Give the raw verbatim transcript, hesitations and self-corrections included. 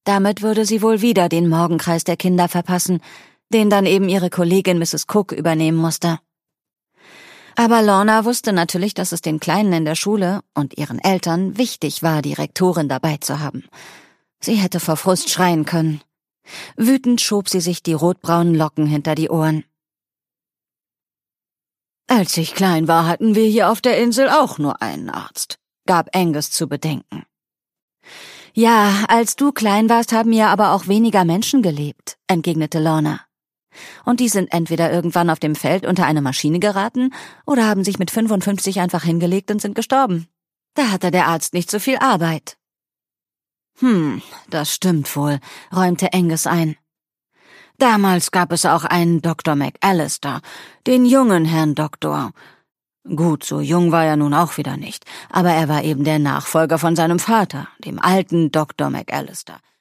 Damit würde sie wohl wieder den Morgenkreis der Kinder verpassen, den dann eben ihre Kollegin Misses Cook übernehmen musste. Aber Lorna wusste natürlich, dass es den Kleinen in der Schule und ihren Eltern wichtig war, die Rektorin dabei zu haben. Sie hätte vor Frust schreien können. Wütend schob sie sich die rotbraunen Locken hinter die Ohren. »Als ich klein war, hatten wir hier auf der Insel auch nur einen Arzt«, gab Angus zu bedenken. »Ja, als du klein warst, haben hier aber auch weniger Menschen gelebt«, entgegnete Lorna. »Und die sind entweder irgendwann auf dem Feld unter eine Maschine geraten oder haben sich mit fünfundfünfzig einfach hingelegt und sind gestorben. Da hatte der Arzt nicht so viel Arbeit.« »Hm, das stimmt wohl«, räumte Angus ein. »Damals gab es auch einen Doktor McAllister, den jungen Herrn Doktor. Gut, so jung war er nun auch wieder nicht, aber er war eben der Nachfolger von seinem Vater, dem alten Doktor McAllister.